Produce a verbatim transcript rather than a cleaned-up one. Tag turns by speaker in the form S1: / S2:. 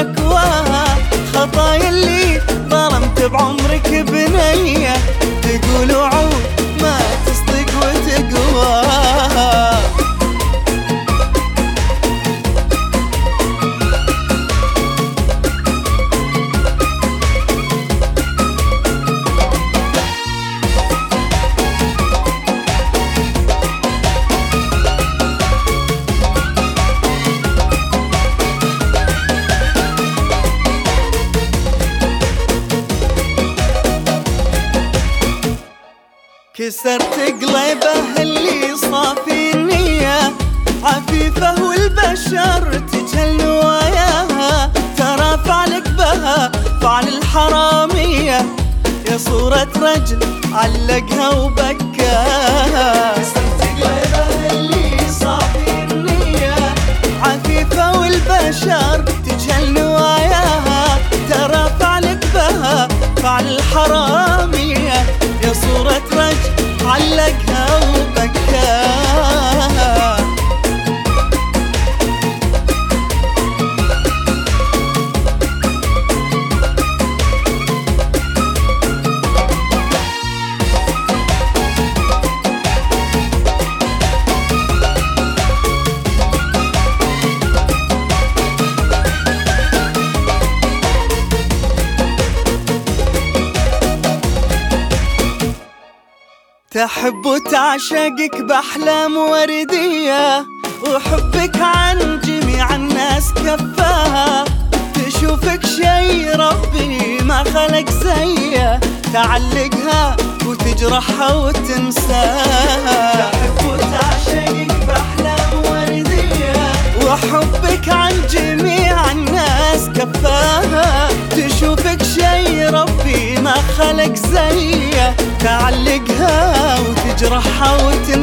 S1: شكواها، خطايا اللي ظلمت بعمرك بنية، تقول وعود ما تصدق وتقواها. كسرت قلبه اللي صافي النية، عفيفة والبشر تجهل نواياها، ترى فعلك بها فعل الحرامية، يا صورة رجل علقها وبكاها. كسرت قلبه اللي صافي النية، عفيفة والبشر تجهل نواياها، ترى فعلك بها فعل الحرامية، يا صورة رجل علقها وبكاها. تحب وتعشقك بأحلام وردية، وحبك عن جميع الناس كفاها، تشوفك شي ربي ما خلق زيه، تعلقها وتجرحها وتنساها. تحب وتعشقك بأحلام وردية، وحبك عن جميع الناس كفاها، تشوفك شي ربي ما خلق زيه، تعلقها وتجرحها وتنساها.